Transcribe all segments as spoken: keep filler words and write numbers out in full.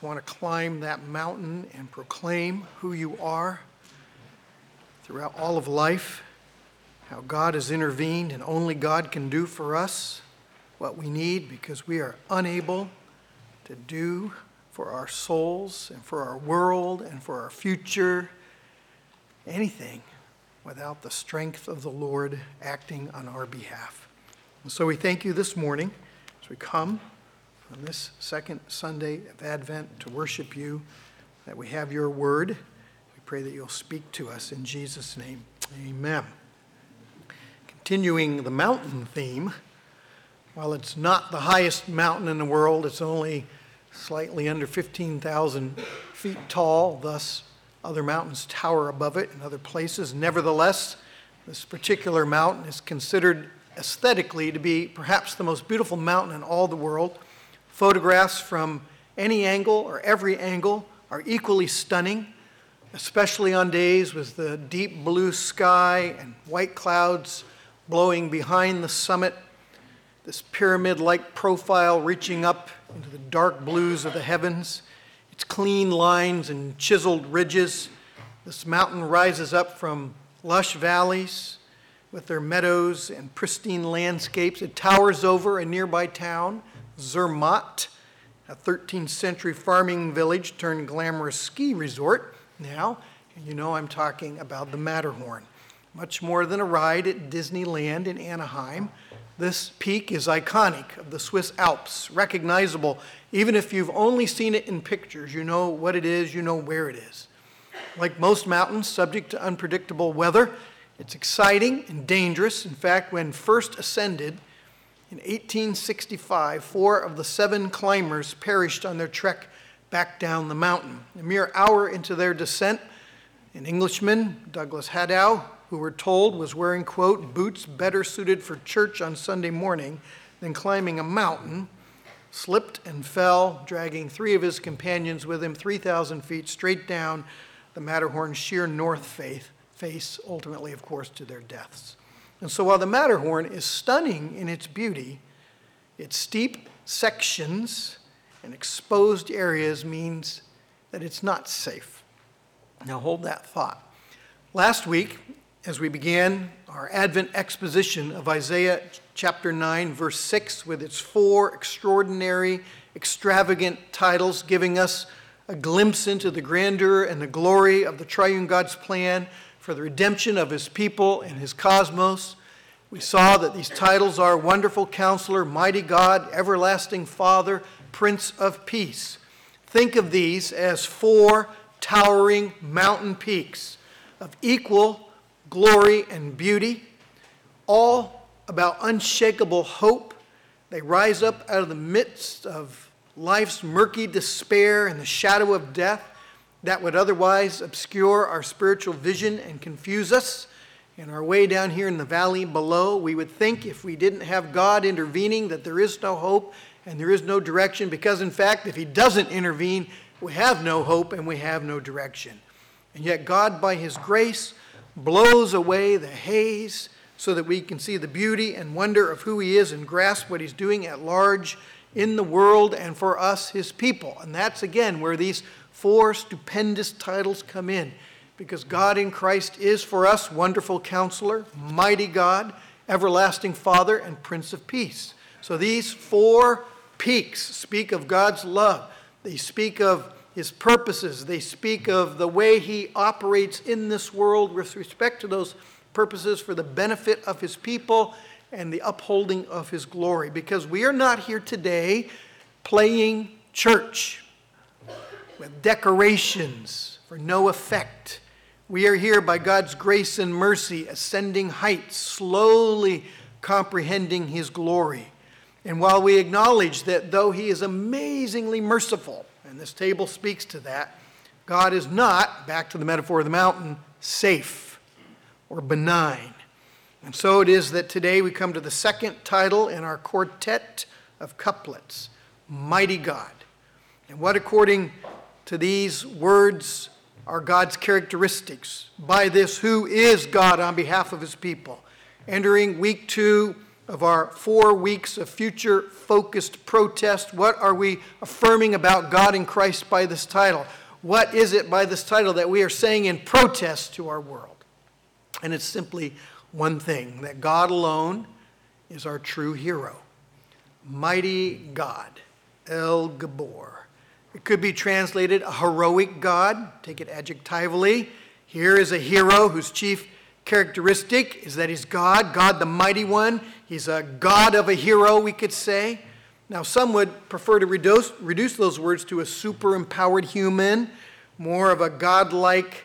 us want to climb that mountain and proclaim who you are throughout all of life, how God has intervened and only God can do for us what we need because we are unable to do for our souls and for our world and for our future anything without the strength of the Lord acting on our behalf. And so we thank you this morning as we come on this second Sunday of Advent to worship you, that we have your word. We pray that you'll speak to us in Jesus' name. Amen. Continuing the mountain theme, while it's not the highest mountain in the world, it's only slightly under fifteen thousand feet tall, thus other mountains tower above it in other places. Nevertheless, this particular mountain is considered aesthetically to be perhaps the most beautiful mountain in all the world. Photographs from any angle or every angle are equally stunning, especially on days with the deep blue sky and white clouds blowing behind the summit, this pyramid-like profile reaching up into the dark blues of the heavens, its clean lines and chiseled ridges. This mountain rises up from lush valleys with their meadows and pristine landscapes. It towers over a nearby town, Zermatt, a thirteenth century farming village turned glamorous ski resort now. And you know I'm talking about the Matterhorn. Much more than a ride at Disneyland in Anaheim, this peak is iconic of the Swiss Alps, recognizable even if you've only seen it in pictures. You know what it is, you know where it is. Like most mountains, subject to unpredictable weather, it's exciting and dangerous. In fact, when first ascended in eighteen sixty-five, four of the seven climbers perished on their trek back down the mountain. A mere hour into their descent, an Englishman, Douglas Hadow, who we're told was wearing, quote, boots better suited for church on Sunday morning than climbing a mountain, slipped and fell, dragging three of his companions with him three thousand feet straight down the Matterhorn's sheer north face, ultimately, of course, to their deaths. And so while the Matterhorn is stunning in its beauty, its steep sections and exposed areas means that it's not safe. Now hold that thought. Last week, as we began our Advent exposition of Isaiah chapter nine, verse six, with its four extraordinary, extravagant titles, giving us a glimpse into the grandeur and the glory of the triune God's plan for the redemption of his people and his cosmos, we saw that these titles are Wonderful Counselor, Mighty God, Everlasting Father, Prince of Peace. Think of these as four towering mountain peaks of equal glory and beauty, all about unshakable hope. They rise up out of the midst of life's murky despair and the shadow of death that would otherwise obscure our spiritual vision and confuse us. In our way down here in the valley below, we would think if we didn't have God intervening that there is no hope and there is no direction, because in fact, if he doesn't intervene, we have no hope and we have no direction. And yet God, by his grace, blows away the haze so that we can see the beauty and wonder of who he is and grasp what he's doing at large in the world and for us, his people. And that's, again, where these four stupendous titles come in, because God in Christ is for us Wonderful Counselor, Mighty God, Everlasting Father, and Prince of Peace. So these four peaks speak of God's love. They speak of his purposes. They speak of the way he operates in this world with respect to those purposes for the benefit of his people and the upholding of his glory. Because we are not here today playing church with decorations for no effect. We are here by God's grace and mercy, ascending heights, slowly comprehending his glory. And while we acknowledge that though he is amazingly merciful, and this table speaks to that, God is not, back to the metaphor of the mountain, safe or benign. And so it is that today we come to the second title in our quartet of couplets, Mighty God. And what, according to these words, are God's characteristics? By this, who is God on behalf of his people? Entering week two of our four weeks of future-focused protest. What are we affirming about God and Christ by this title? What is it by this title that we are saying in protest to our world? And it's simply one thing, that God alone is our true hero. Mighty God, El Gabor. It could be translated a heroic God. Take it adjectively. Here is a hero whose chief characteristic is that he's God, God the mighty one. He's a God of a hero, we could say. Now, some would prefer to reduce, reduce those words to a super-empowered human, more of a godlike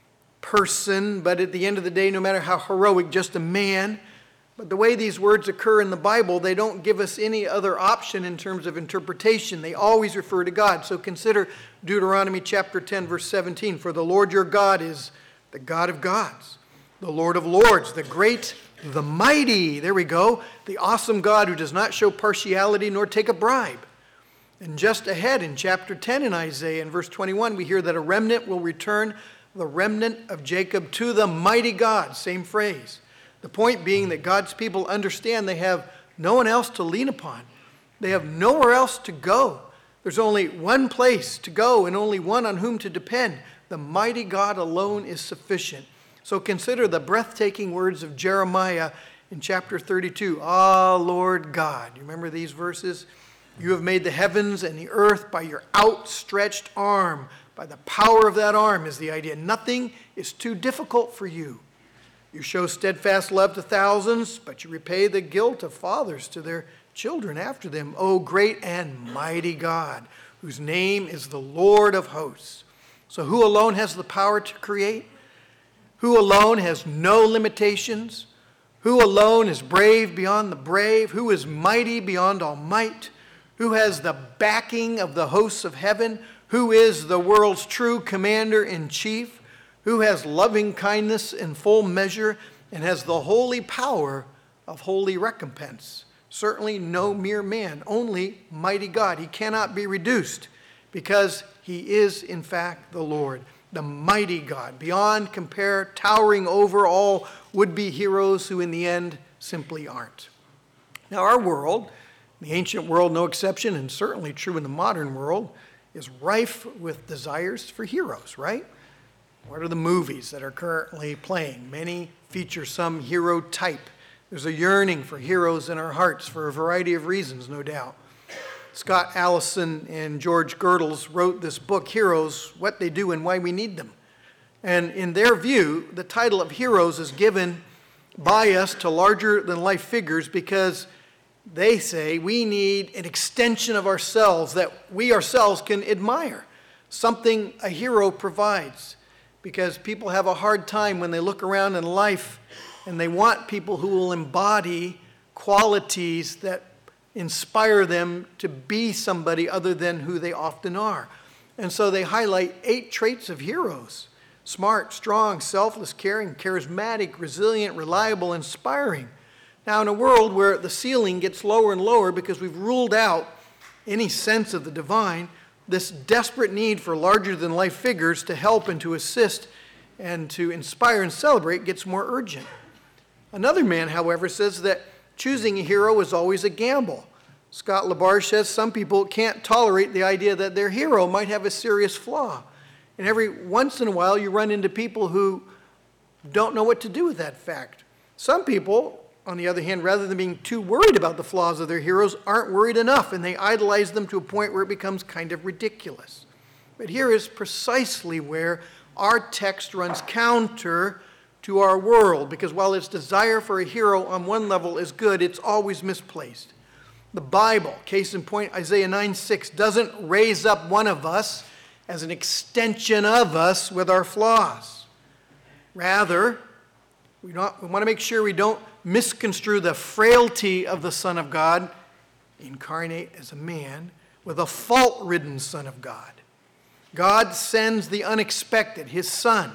person, but at the end of the day, no matter how heroic, just a man. But the way these words occur in the Bible, they don't give us any other option in terms of interpretation. They always refer to God. So consider Deuteronomy chapter ten, verse seventeen. For the Lord your God is the God of gods, the Lord of lords, the great, the mighty. There we go. The awesome God who does not show partiality nor take a bribe. And just ahead in chapter ten in Isaiah, in verse twenty-one, we hear that a remnant will return, the remnant of Jacob, to the mighty God. Same phrase. The point being that God's people understand they have no one else to lean upon. They have nowhere else to go. There's only one place to go and only one on whom to depend. The mighty God alone is sufficient. So consider the breathtaking words of Jeremiah in chapter thirty-two. Ah, Lord God. You remember these verses? You have made the heavens and the earth by your outstretched arm. By the power of that arm is the idea. Nothing is too difficult for you. You show steadfast love to thousands, but you repay the guilt of fathers to their children after them. O great and mighty God, whose name is the Lord of hosts. So who alone has the power to create? Who alone has no limitations? Who alone is brave beyond the brave? Who is mighty beyond all might? Who has the backing of the hosts of heaven? Who is the world's true commander-in-chief? Who has loving kindness in full measure and has the holy power of holy recompense? Certainly no mere man, only mighty God. He cannot be reduced because he is, in fact, the Lord, the mighty God, beyond compare, towering over all would-be heroes who in the end simply aren't. Now, our world, the ancient world no exception, and certainly true in the modern world, is rife with desires for heroes, right? What are the movies that are currently playing? Many feature some hero type. There's a yearning for heroes in our hearts for a variety of reasons, no doubt. Scott Allison and George Girdles wrote this book, Heroes, What They Do and Why We Need Them. And in their view, the title of heroes is given by us to larger-than-life figures because they say we need an extension of ourselves that we ourselves can admire, something a hero provides. Because people have a hard time when they look around in life and they want people who will embody qualities that inspire them to be somebody other than who they often are. And so they highlight eight traits of heroes: smart, strong, selfless, caring, charismatic, resilient, reliable, inspiring. Now, in a world where the ceiling gets lower and lower because we've ruled out any sense of the divine, this desperate need for larger-than-life figures to help and to assist and to inspire and celebrate gets more urgent. Another man, however, says that choosing a hero is always a gamble. Scott LaBarge says some people can't tolerate the idea that their hero might have a serious flaw. And every once in a while you run into people who don't know what to do with that fact. Some people, on the other hand, rather than being too worried about the flaws of their heroes, aren't worried enough, and they idolize them to a point where it becomes kind of ridiculous. But here is precisely where our text runs counter to our world, because while its desire for a hero on one level is good, it's always misplaced. The Bible, case in point, Isaiah nine six, doesn't raise up one of us as an extension of us with our flaws. Rather, we, don't, we want to make sure we don't misconstrue the frailty of the Son of God, incarnate as a man, with a fault-ridden Son of God. God sends the unexpected, his Son,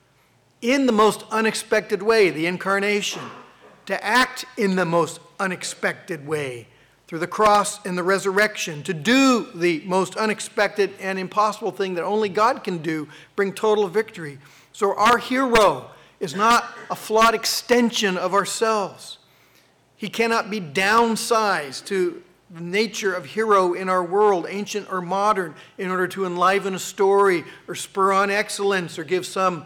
in the most unexpected way, the incarnation, to act in the most unexpected way, through the cross and the resurrection, to do the most unexpected and impossible thing that only God can do, bring total victory. So our hero is not a flawed extension of ourselves. He cannot be downsized to the nature of hero in our world, ancient or modern, in order to enliven a story or spur on excellence or give some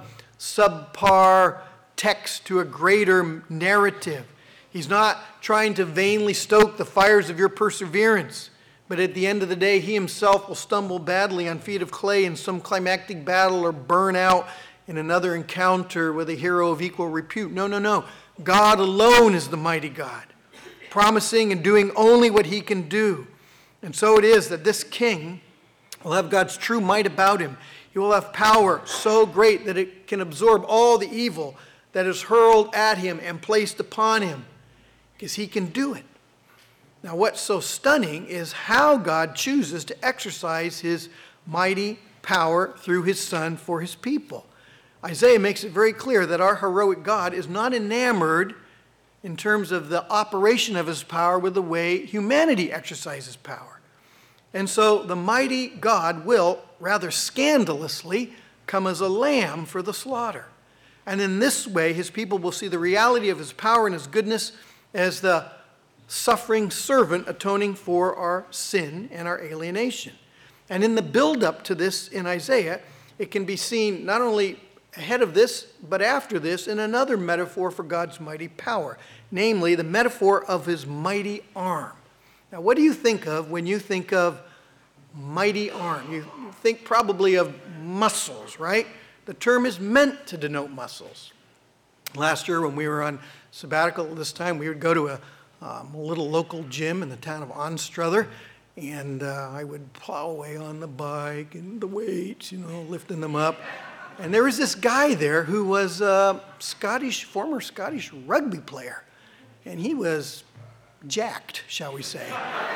subpar text to a greater narrative. He's not trying to vainly stoke the fires of your perseverance, but at the end of the day, he himself will stumble badly on feet of clay in some climactic battle or burn out in another encounter with a hero of equal repute. No, no, no. God alone is the mighty God, promising and doing only what he can do. And so it is that this king will have God's true might about him. He will have power so great that it can absorb all the evil that is hurled at him and placed upon him, because he can do it. Now, what's so stunning is how God chooses to exercise his mighty power through his Son for his people. Isaiah makes it very clear that our heroic God is not enamored in terms of the operation of his power with the way humanity exercises power. And so the mighty God will, rather scandalously, come as a lamb for the slaughter. And in this way, his people will see the reality of his power and his goodness as the suffering servant atoning for our sin and our alienation. And in the build-up to this in Isaiah, it can be seen not only ahead of this, but after this, in another metaphor for God's mighty power, namely the metaphor of his mighty arm. Now, what do you think of when you think of mighty arm? You think probably of muscles, right? The term is meant to denote muscles. Last year when we were on sabbatical this time, we would go to a, um, a little local gym in the town of Anstruther, and uh, I would plow away on the bike and the weights, you know, lifting them up. And there was this guy there who was a Scottish, former Scottish rugby player, and he was jacked, shall we say.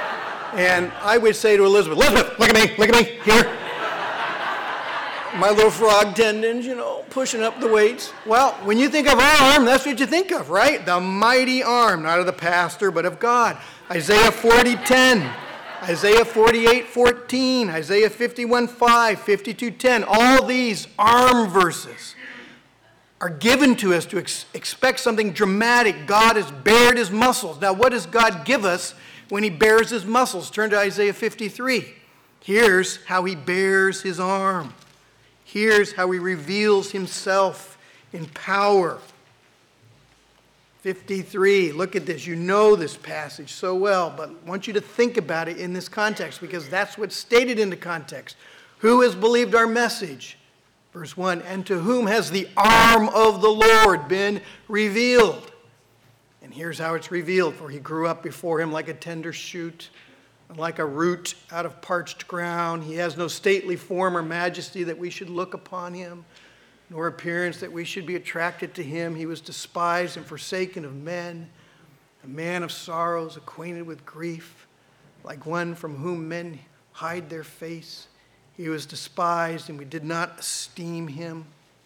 And I would say to Elizabeth, Elizabeth, look at me, look at me, here. My little frog tendons, you know, pushing up the weights. Well, when you think of arm, that's what you think of, right? The mighty arm, not of the pastor, but of God. Isaiah forty ten, Isaiah forty-eight fourteen, Isaiah fifty-one five, fifty-two ten. All these arm verses are given to us to ex- expect something dramatic. God has bared his muscles. Now, what does God give us when he bares his muscles? Turn to Isaiah fifty-three. Here's how he bares his arm. Here's how he reveals himself in power. fifty-three, look at this. You know this passage so well, but I want you to think about it in this context, because that's what's stated in the context. Who has believed our message? Verse one, and to whom has the arm of the Lord been revealed? And here's how it's revealed. For he grew up before him like a tender shoot, like a root out of parched ground. He has no stately form or majesty that we should look upon him, nor appearance that we should be attracted to him. He was despised and forsaken of men, a man of sorrows, acquainted with grief, like one from whom men hide their face. He was despised, and we did not esteem him.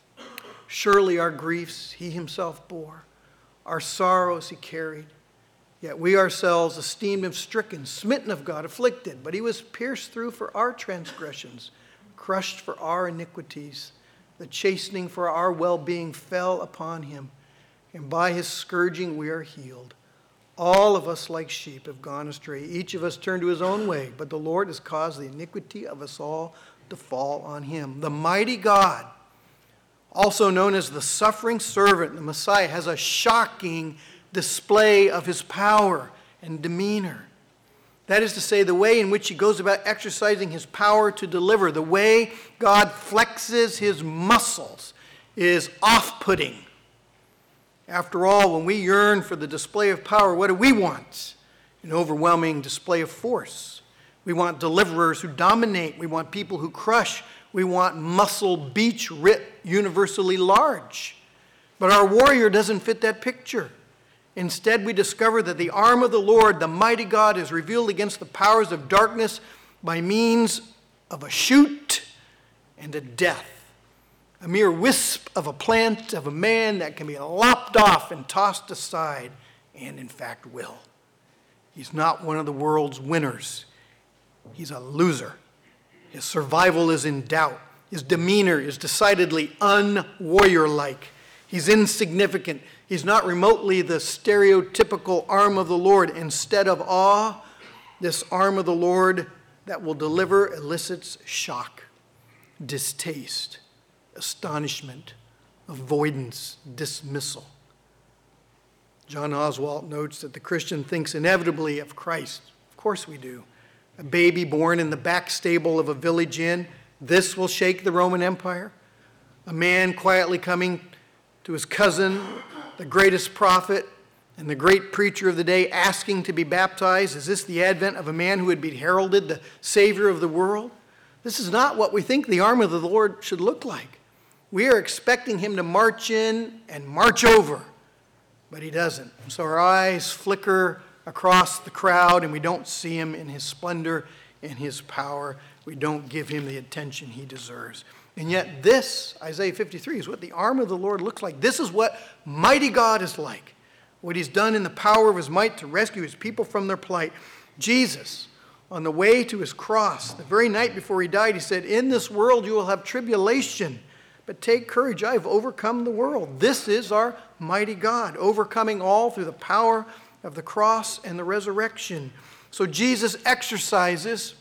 Surely our griefs he himself bore, our sorrows he carried. Yet we ourselves esteemed him stricken, smitten of God, afflicted. But he was pierced through for our transgressions, crushed for our iniquities. The chastening for our well-being fell upon him, and by his scourging we are healed. All of us like sheep have gone astray. Each of us turned to his own way, but the Lord has caused the iniquity of us all to fall on him. The mighty God, also known as the suffering servant, the Messiah, has a shocking display of his power and demeanor. That is to say, the way in which he goes about exercising his power to deliver, the way God flexes his muscles, is off-putting. After all, when we yearn for the display of power, what do we want? An overwhelming display of force. We want deliverers who dominate. We want people who crush. We want muscle beach writ universally large. But our warrior doesn't fit that picture. Instead, we discover that the arm of the Lord, the mighty God, is revealed against the powers of darkness by means of a shoot and a death. A mere wisp of a plant of a man that can be lopped off and tossed aside, and in fact will. He's not one of the world's winners. He's a loser. His survival is in doubt. His demeanor is decidedly un-warrior-like. He's insignificant. He's not remotely the stereotypical arm of the Lord. Instead of awe, this arm of the Lord that will deliver elicits shock, distaste, astonishment, avoidance, dismissal. John Oswalt notes that the Christian thinks inevitably of Christ. Of course we do. A baby born in the back stable of a village inn, this will shake the Roman Empire. A man quietly coming to his cousin, the greatest prophet and the great preacher of the day, asking to be baptized. Is this the advent of a man who would be heralded the Savior of the world? This is not what we think the arm of the Lord should look like. We are expecting him to march in and march over, but he doesn't. So our eyes flicker across the crowd and we don't see him in his splendor and his power. We don't give him the attention he deserves. And yet this, Isaiah fifty-three, is what the arm of the Lord looks like. This is what mighty God is like. What he's done in the power of his might to rescue his people from their plight. Jesus, on the way to his cross, the very night before he died, he said, in this world you will have tribulation, but take courage, I have overcome the world. This is our mighty God, overcoming all through the power of the cross and the resurrection. So Jesus exercises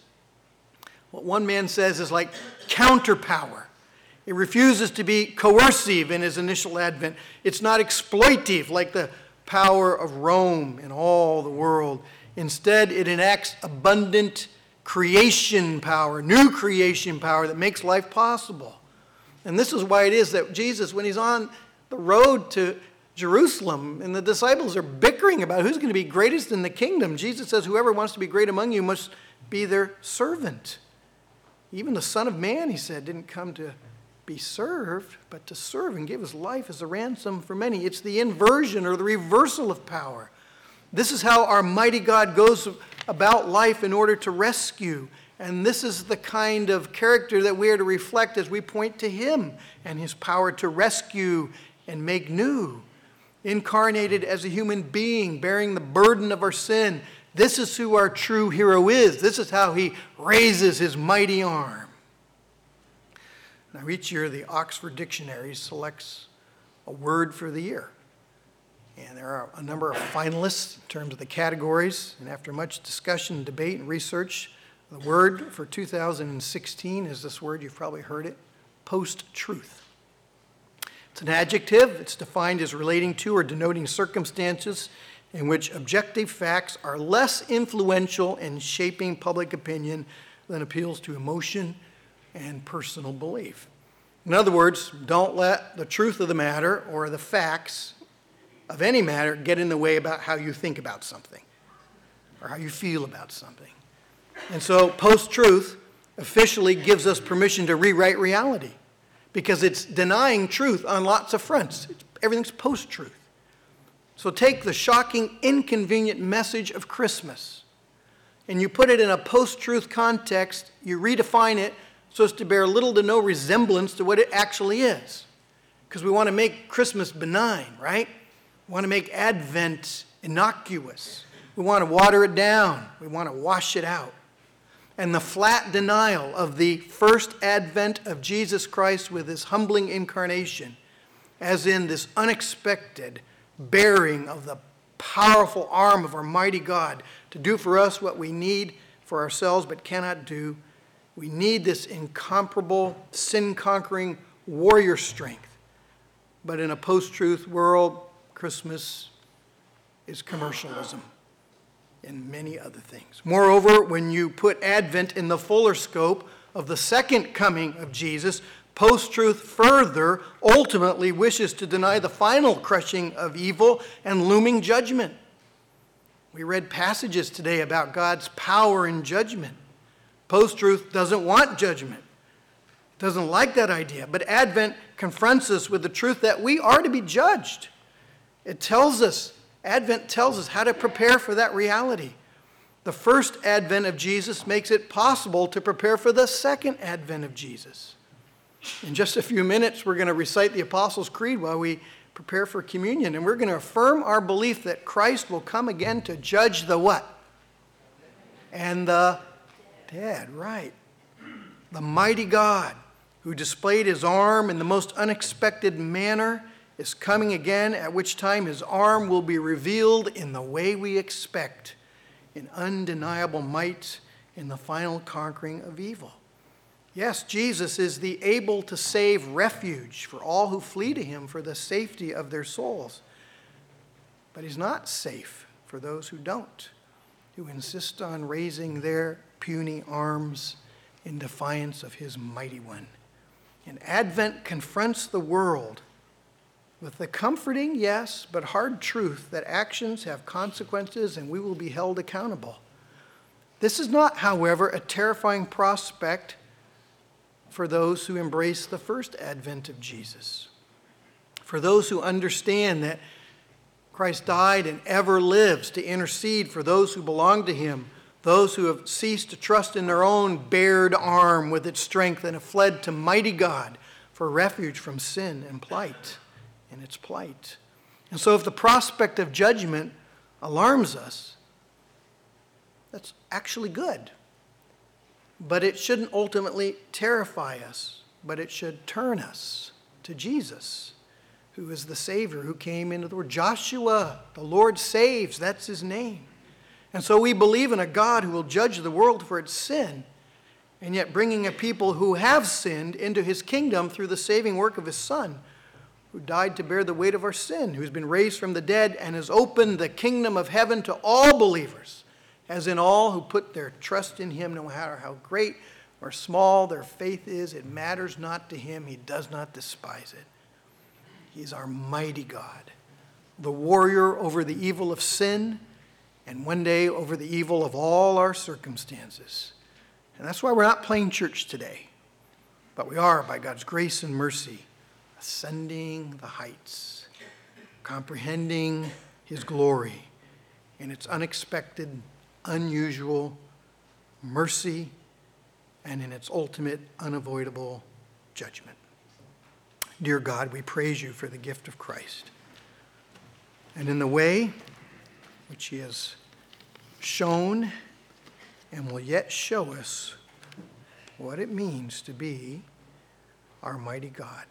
what one man says is like counterpower. It refuses to be coercive in his initial advent. It's not exploitive like the power of Rome and all the world. Instead, it enacts abundant creation power, new creation power that makes life possible. And this is why it is that Jesus, when he's on the road to Jerusalem and the disciples are bickering about who's going to be greatest in the kingdom, Jesus says, whoever wants to be great among you must be their servant. Even the Son of Man, he said, didn't come to be served, but to serve and give his life as a ransom for many. It's the inversion or the reversal of power. This is how our mighty God goes about life in order to rescue. And this is the kind of character that we are to reflect as we point to him and his power to rescue and make new. Incarnated as a human being, bearing the burden of our sin. This is who our true hero is. This is how he raises his mighty arm. Now, each year, the Oxford Dictionary selects a word for the year. And there are a number of finalists in terms of the categories. And after much discussion, debate, and research, the word for two thousand sixteen is this word, you've probably heard it, post-truth. It's an adjective. It's defined as relating to or denoting circumstances in which objective facts are less influential in shaping public opinion than appeals to emotion and personal belief. In other words, don't let the truth of the matter or the facts of any matter get in the way about how you think about something or how you feel about something. And so post-truth officially gives us permission to rewrite reality because it's denying truth on lots of fronts. It's, everything's post-truth. So take the shocking, inconvenient message of Christmas and you put it in a post-truth context, you redefine it so as to bear little to no resemblance to what it actually is. Because we want to make Christmas benign, right? We want to make Advent innocuous. We want to water it down. We want to wash it out. And the flat denial of the first advent of Jesus Christ with his humbling incarnation, as in this unexpected bearing of the powerful arm of our mighty God to do for us what we need for ourselves but cannot do. We need this incomparable, sin-conquering warrior strength. But in a post-truth world, Christmas is commercialism and many other things. Moreover, when you put Advent in the fuller scope of the second coming of Jesus, post-truth further ultimately wishes to deny the final crushing of evil and looming judgment. We read passages today about God's power in judgment. Post-truth doesn't want judgment. It doesn't like that idea. But Advent confronts us with the truth that we are to be judged. It tells us, Advent tells us how to prepare for that reality. The first advent of Jesus makes it possible to prepare for the second advent of Jesus. In just a few minutes, we're going to recite the Apostles' Creed while we prepare for communion. And we're going to affirm our belief that Christ will come again to judge the what? And the dead, right. The mighty God who displayed his arm in the most unexpected manner is coming again, at which time his arm will be revealed in the way we expect, in undeniable might, in the final conquering of evil. Yes, Jesus is the able to save refuge for all who flee to him for the safety of their souls. But he's not safe for those who don't, who insist on raising their puny arms in defiance of his mighty one. And Advent confronts the world with the comforting, yes, but hard truth that actions have consequences and we will be held accountable. This is not, however, a terrifying prospect for those who embrace the first advent of Jesus. For those who understand that Christ died and ever lives to intercede for those who belong to him, those who have ceased to trust in their own bared arm with its strength and have fled to mighty God for refuge from sin and plight and its plight. And so if the prospect of judgment alarms us, that's actually good. But it shouldn't ultimately terrify us, but it should turn us to Jesus, who is the Savior who came into the world. Joshua, the Lord saves, that's his name. And so we believe in a God who will judge the world for its sin, and yet bringing a people who have sinned into his kingdom through the saving work of his Son, who died to bear the weight of our sin, who's been raised from the dead and has opened the kingdom of heaven to all believers, as in all who put their trust in him, no matter how great or small their faith is. It matters not to him. He does not despise it. He's our mighty God, the warrior over the evil of sin, and one day over the evil of all our circumstances. And that's why we're not playing church today, but we are, by God's grace and mercy, ascending the heights, comprehending his glory in its unexpected, unusual mercy, and in its ultimate, unavoidable judgment. Dear God, we praise you for the gift of Christ, and in the way which he has shown and will yet show us what it means to be our mighty God.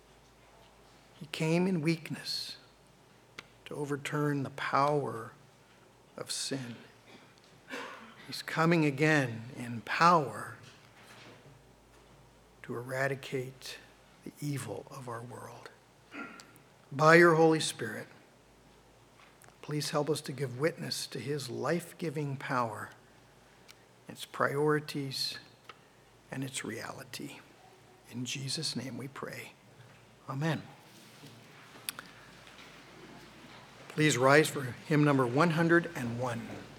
He came in weakness to overturn the power of sin. He's coming again in power to eradicate the evil of our world. By your Holy Spirit, please help us to give witness to his life-giving power, its priorities, and its reality. In Jesus' name we pray. Amen. Please rise for hymn number one hundred and one.